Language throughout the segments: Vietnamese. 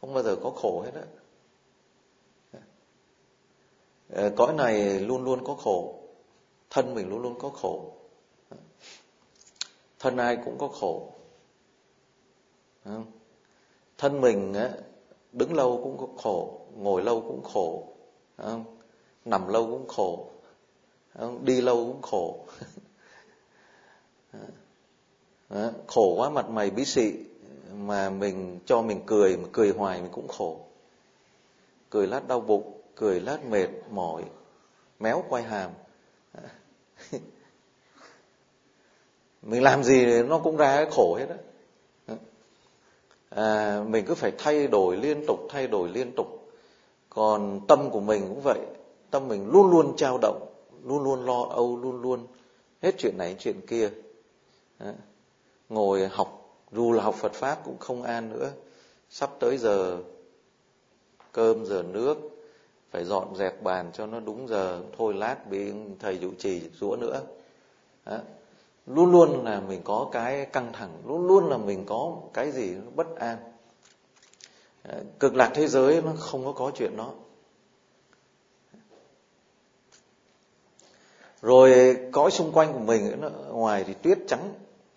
không bao giờ có khổ hết á. Cõi này luôn luôn có khổ, thân mình luôn luôn có khổ, thân ai cũng có khổ. Thân mình á, đứng lâu cũng có khổ, ngồi lâu cũng khổ, nằm lâu cũng khổ, đi lâu cũng khổ. Khổ quá mặt mày bí xị, mà mình cho mình cười, mà cười hoài mình cũng khổ. Cười lát đau bụng, cười lát mệt mỏi, méo quai hàm. Mình làm gì nó cũng ra cái khổ hết á. Mình cứ phải thay đổi liên tục. Còn tâm của mình cũng vậy, tâm mình luôn luôn dao động, luôn luôn lo âu, luôn luôn hết chuyện này chuyện kia. Ngồi học, dù là học Phật Pháp cũng không an nữa. Sắp tới giờ cơm giờ nước, phải dọn dẹp bàn cho nó đúng giờ, thôi lát bị thầy trụ trì rủa nữa. Luôn luôn là mình có cái căng thẳng, luôn luôn là mình có cái gì nó bất an. Cực lạc thế giới nó không có chuyện đó. Rồi cõi xung quanh của mình nó ngoài thì tuyết trắng.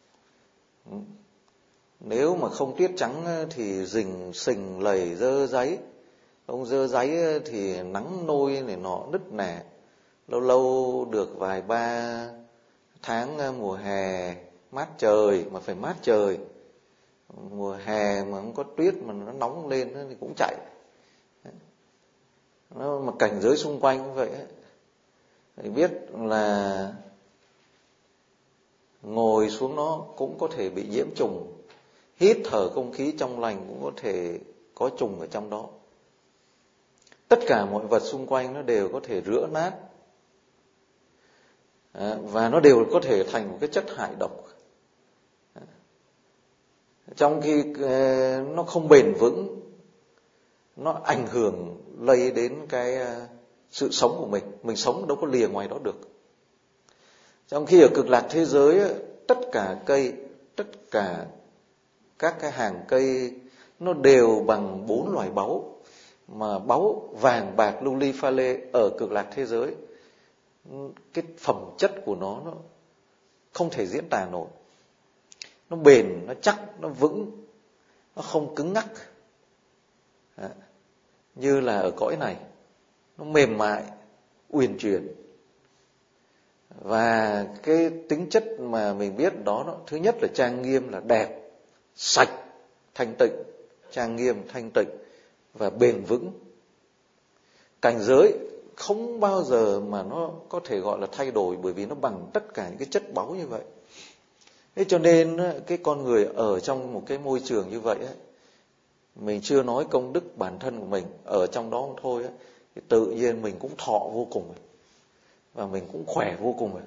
Nếu mà không tuyết trắng thì rình sình lầy dơ giấy. Ông dơ giấy thì nắng nôi này nọ nứt nẻ. Lâu lâu được vài ba tháng mùa hè mát trời, mà phải mát trời. Mùa hè mà không có tuyết mà nó nóng lên thì cũng chạy. Mà cảnh giới xung quanh cũng vậy. Thì biết là ngồi xuống nó cũng có thể bị nhiễm trùng, hít thở không khí trong lành cũng có thể có trùng ở trong đó. Tất cả mọi vật xung quanh nó đều có thể rữa nát, và nó đều có thể thành một cái chất hại độc. Trong khi nó không bền vững, nó ảnh hưởng lây đến cái sự sống của mình sống đâu có lìa ngoài đó được. Trong khi ở cực lạc thế giới, tất cả cây, tất cả các cái hàng cây nó đều bằng 4 loại báu, mà báu vàng, bạc, lưu ly, pha lê ở cực lạc thế giới, cái phẩm chất của nó không thể diễn tả nổi. Nó bền, nó chắc, nó vững, nó không cứng ngắc như là ở cõi này. Nó mềm mại, uyển chuyển. Và cái tính chất mà mình biết đó, thứ nhất là trang nghiêm, là đẹp, sạch, thanh tịnh. Trang nghiêm, thanh tịnh và bền vững. Cảnh giới không bao giờ mà nó có thể gọi là thay đổi, bởi vì nó bằng tất cả những cái chất báu như vậy. Thế cho nên cái con người ở trong một cái môi trường như vậy, mình chưa nói công đức bản thân của mình ở trong đó không thôi, thì tự nhiên mình cũng thọ vô cùng, và mình cũng khỏe vô cùng.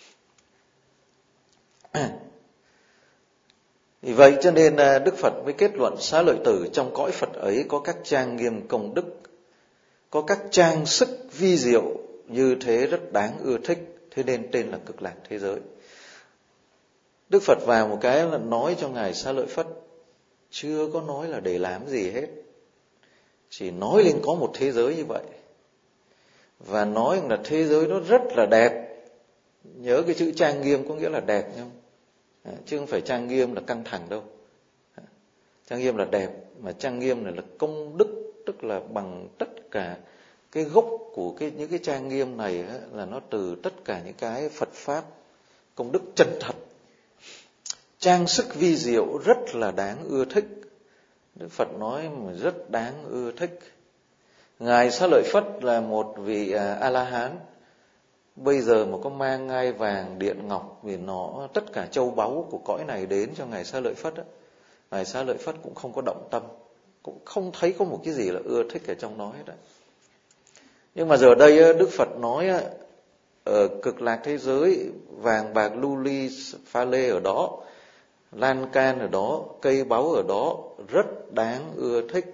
Vì vậy cho nên Đức Phật mới kết luận Xá Lợi Tử trong cõi Phật ấy có các trang nghiêm công đức, có các trang sức vi diệu như thế rất đáng ưa thích, thế nên tên là cực lạc thế giới. Đức Phật vào một cái là nói cho Ngài Xá Lợi Phất, chưa có nói là để làm gì hết, chỉ nói lên có một thế giới như vậy, và nói là thế giới nó rất là đẹp. Nhớ cái chữ trang nghiêm có nghĩa là đẹp nhá, chứ không phải trang nghiêm là căng thẳng đâu. Trang nghiêm là đẹp, mà trang nghiêm này là công đức, tức là bằng tất cả cái gốc của những cái trang nghiêm này là nó từ tất cả những cái Phật pháp công đức chân thật. Trang sức vi diệu rất là đáng ưa thích. Đức Phật nói mà rất đáng ưa thích. Ngài Xá Lợi Phất là một vị A-la-hán, bây giờ mà có mang ngai vàng điện ngọc vì nó tất cả châu báu của cõi này đến cho Ngài Xá Lợi Phất, Ngài Xá Lợi Phất cũng không có động tâm, cũng không thấy có một cái gì là ưa thích ở trong đó hết. Nhưng mà giờ đây Đức Phật nói ở cực lạc thế giới, vàng bạc lưu ly pha lê ở đó, lan can ở đó, cây báu ở đó, rất đáng ưa thích.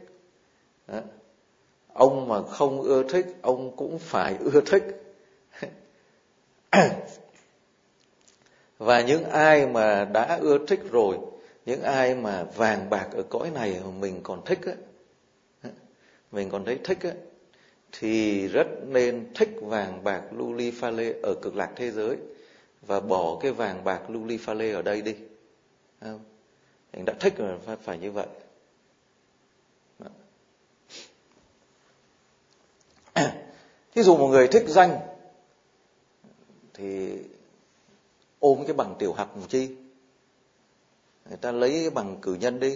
Ông mà không ưa thích, ông cũng phải ưa thích. Và những ai mà đã ưa thích rồi, những ai mà vàng bạc ở cõi này mà mình còn thích mình còn thấy thích ấy, thì rất nên thích vàng bạc lưu ly pha lê ở cực lạc thế giới và bỏ cái vàng bạc lưu ly pha lê ở đây đi. Mình đã thích rồi phải như vậy. Thí dụ một người thích danh thì ôm cái bằng tiểu học làm chi? Người ta lấy cái bằng cử nhân đi.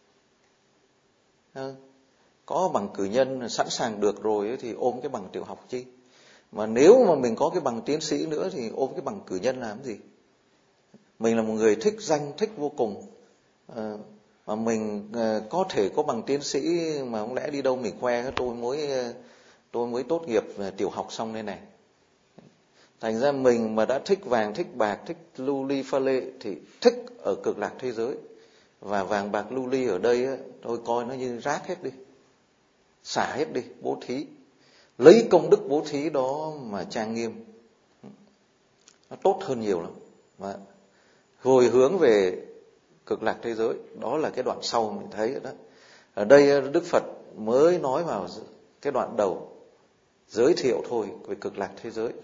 Có bằng cử nhân sẵn sàng được rồi thì ôm cái bằng tiểu học chi? Mà nếu mà mình có cái bằng tiến sĩ nữa thì ôm cái bằng cử nhân làm gì? Mình là một người thích danh, thích vô cùng. Mà mình có thể có bằng tiến sĩ mà không lẽ đi đâu mình khoe tôi mới tốt nghiệp tiểu học xong đây này. Thành ra mình mà đã thích vàng, thích bạc, thích lưu ly pha lê thì thích ở cực lạc thế giới. Và vàng bạc lưu ly ở đây tôi coi nó như rác hết đi, xả hết đi, bố thí, lấy công đức bố thí đó mà trang nghiêm, nó tốt hơn nhiều lắm. Và hồi hướng về cực lạc thế giới, đó là cái đoạn sau mình thấy đó. Ở đây Đức Phật mới nói vào cái đoạn đầu giới thiệu thôi về cực lạc thế giới.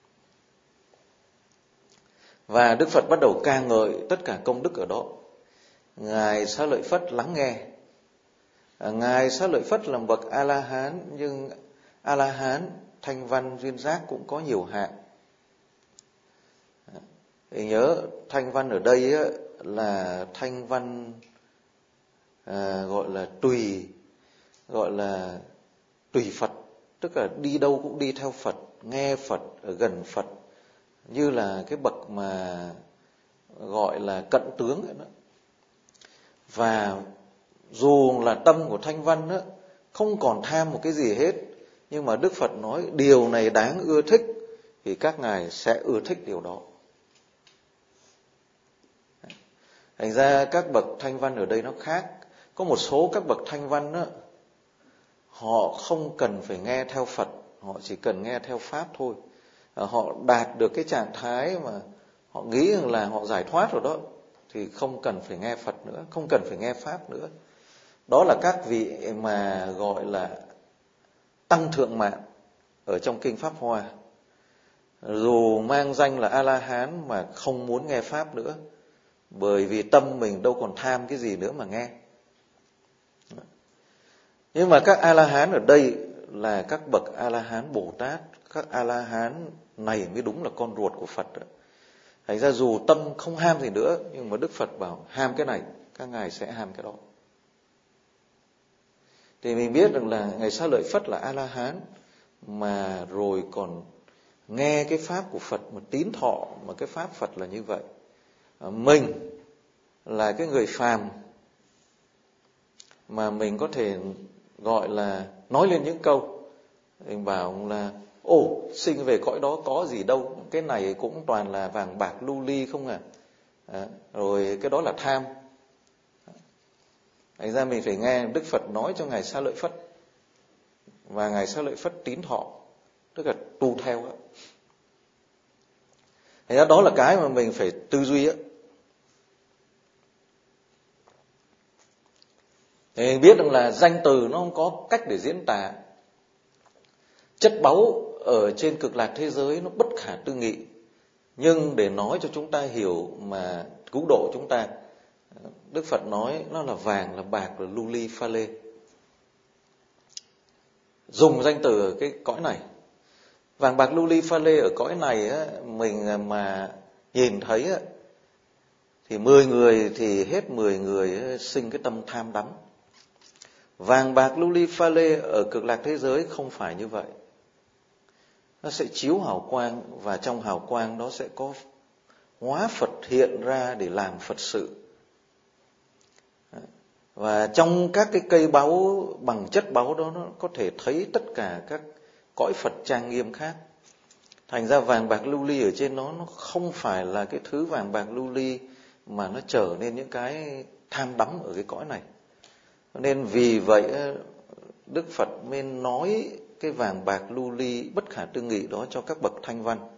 Và Đức Phật bắt đầu ca ngợi tất cả công đức ở đó. Ngài Xá Lợi Phất lắng nghe. Ngài Xá Lợi Phất là bậc A-la-hán, nhưng A-la-hán thanh văn duyên giác cũng có nhiều hạng. Thì nhớ thanh văn ở đây là thanh văn gọi là tùy Phật, tức là đi đâu cũng đi theo Phật, nghe Phật, ở gần Phật, như là cái bậc mà gọi là cận tướng ấy đó. Và dù là tâm của thanh văn đó, không còn tham một cái gì hết, nhưng mà Đức Phật nói điều này đáng ưa thích thì các ngài sẽ ưa thích điều đó. Thành ra các bậc thanh văn ở đây nó khác. Có một số các bậc thanh văn đó, họ không cần phải nghe theo Phật, họ chỉ cần nghe theo Pháp thôi. Họ đạt được cái trạng thái mà họ nghĩ rằng là họ giải thoát rồi đó, thì không cần phải nghe Phật nữa, không cần phải nghe Pháp nữa. Đó là các vị mà gọi là tăng thượng mạng ở trong Kinh Pháp Hoa. Dù mang danh là A-la-hán mà không muốn nghe Pháp nữa, bởi vì tâm mình đâu còn tham cái gì nữa mà nghe. Nhưng mà các A-la-hán ở đây là các bậc A-la-hán Bồ Tát. Các A-la-hán này mới đúng là con ruột của Phật đó. Thành ra dù tâm không ham gì nữa, nhưng mà Đức Phật bảo ham cái này, các ngài sẽ ham cái đó. Thì mình biết rằng là Ngài Xá Lợi Phất là A-la-hán, mà rồi còn nghe cái Pháp của Phật mà tín thọ, mà cái Pháp Phật là như vậy. Mình là cái người phàm, mà mình có thể gọi là nói lên những câu, mình bảo là sinh về cõi đó có gì đâu, cái này cũng toàn là vàng bạc lưu ly không à. Rồi cái đó là tham. Thành ra mình phải nghe Đức Phật nói cho Ngài Xá Lợi Phất, và Ngài Xá Lợi Phất tín thọ, tức là tu theo. Thành ra đó là cái mà mình phải tư duy á. Thì mình biết rằng là danh từ nó không có cách để diễn tả. Chất báu ở trên cực lạc thế giới nó bất khả tư nghị, nhưng để nói cho chúng ta hiểu mà cứu độ chúng ta, Đức Phật nói nó là vàng, là bạc, là lưu ly pha lê. Dùng danh từ ở cái cõi này, vàng bạc lưu ly pha lê ở cõi này á, mình mà nhìn thấy á, thì 10 người thì hết 10 người sinh cái tâm tham đắm. Vàng bạc lưu ly pha lê ở cực lạc thế giới không phải như vậy. Nó sẽ chiếu hào quang, và trong hào quang đó sẽ có hóa Phật hiện ra để làm Phật sự. Và trong các cái cây báu bằng chất báu đó, nó có thể thấy tất cả các cõi Phật trang nghiêm khác. Thành ra vàng bạc lưu ly ở trên nó không phải là cái thứ vàng bạc lưu ly mà nó trở nên những cái tham đắm ở cái cõi này. Nên vì vậy Đức Phật mới nói cái vàng bạc lưu ly bất khả tư nghị đó cho các bậc thanh văn.